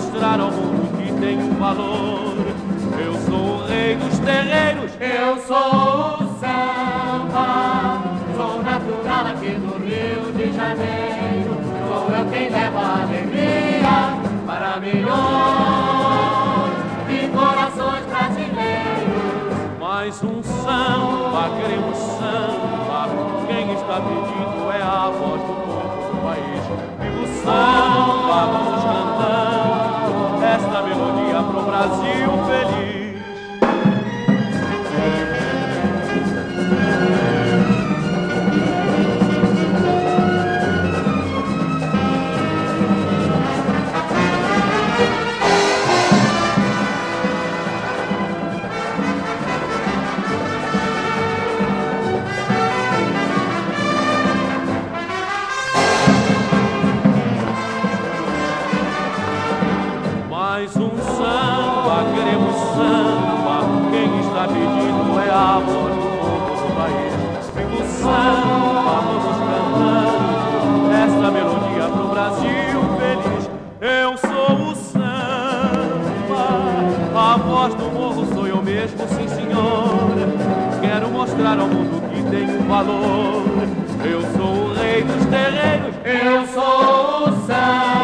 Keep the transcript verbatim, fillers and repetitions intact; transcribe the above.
mostrar ao mundo que tem um valor. Eu sou o rei dos terreiros, eu sou o samba, sou natural aqui do Rio de Janeiro. Sou eu quem leva a alegria para milhões de corações brasileiros. Mais um samba, queremos samba, quem está pedindo é a voz do povo do país. Viva o samba, vamos cantando esta melodia pro Brasil feliz. Mais um samba, queremos samba, quem está pedindo é a voz do povo do país. Viva o samba, vamos cantando esta melodia pro Brasil feliz. Eu sou o samba, a voz do morro sou eu mesmo, sim senhor. Quero mostrar ao mundo que tem um valor. Eu sou o rei dos terreiros, eu sou o samba.